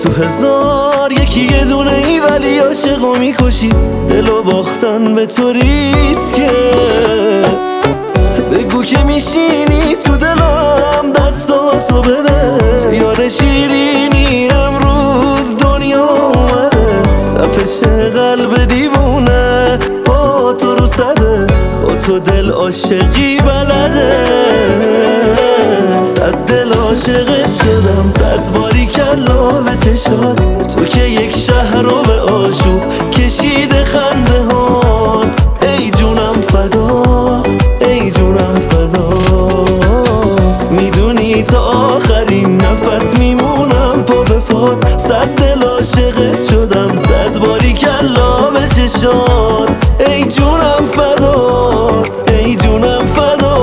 تو هزار یکی یه دونه ای ولی عاشقو میکشی. دلو باختن به تو ریسکه، بگو که میشینی تو دلم دستاتو بده. یار شیرینی امروز دنیا اومده، تپش قلب دیوونه با تو رو صده. با تو دل عاشقی بلده، صد دل عاشقت شدم، صد باری کلا به چشات. تو که یک شهر رو به آشوب کشیده خنده هات. ای جونم فدات، ای جونم فدات. میدونی تا آخرین نفس میمونم پا به پات. صد دل عاشقت شدم، صد باری کلا به چشات. ای جونم فدات، ای جونم فدات.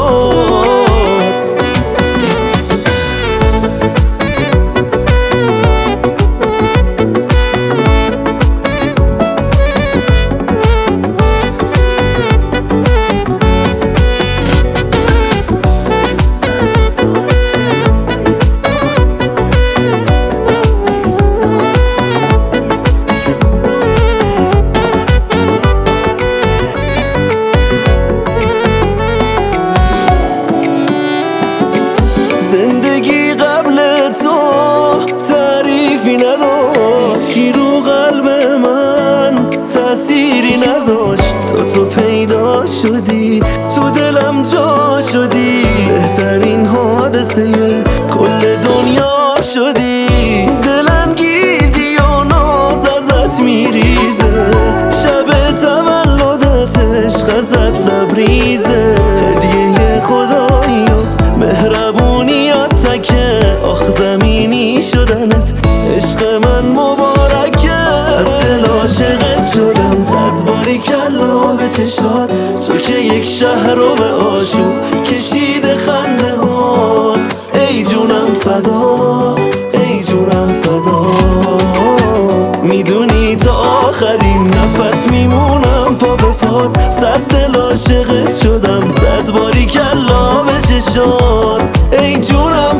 زندگی قبل تو تعریفی نداشت، هیچکی رو قلب من تأثیری نذاشت. تو پیدا شدی تو دلم جا شدی، بهترین حادثه کل دنیا شدی. دلانگیزی و ناز ازت میریزه، شب تولدت عشق ازت لبریزه. هدیه خدایی و مهربونیات تکه، آخ زمینی شدنت عشق من مبارکه. صد دل عاشقت شدم، صد باری کلا به چشات. تو که یک شهر رو به آشوب کشیده خنده هات. ای جونم فدات، ای جونم فدات. میدونی تا آخرین نفس میمونم پا به پات. صد دل عاشقت شدم، صد باری کلا به چشات. ای جونم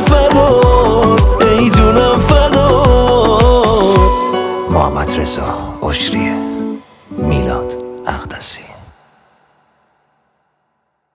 فدات، ای جونم فدات. محمد رضا عشریه.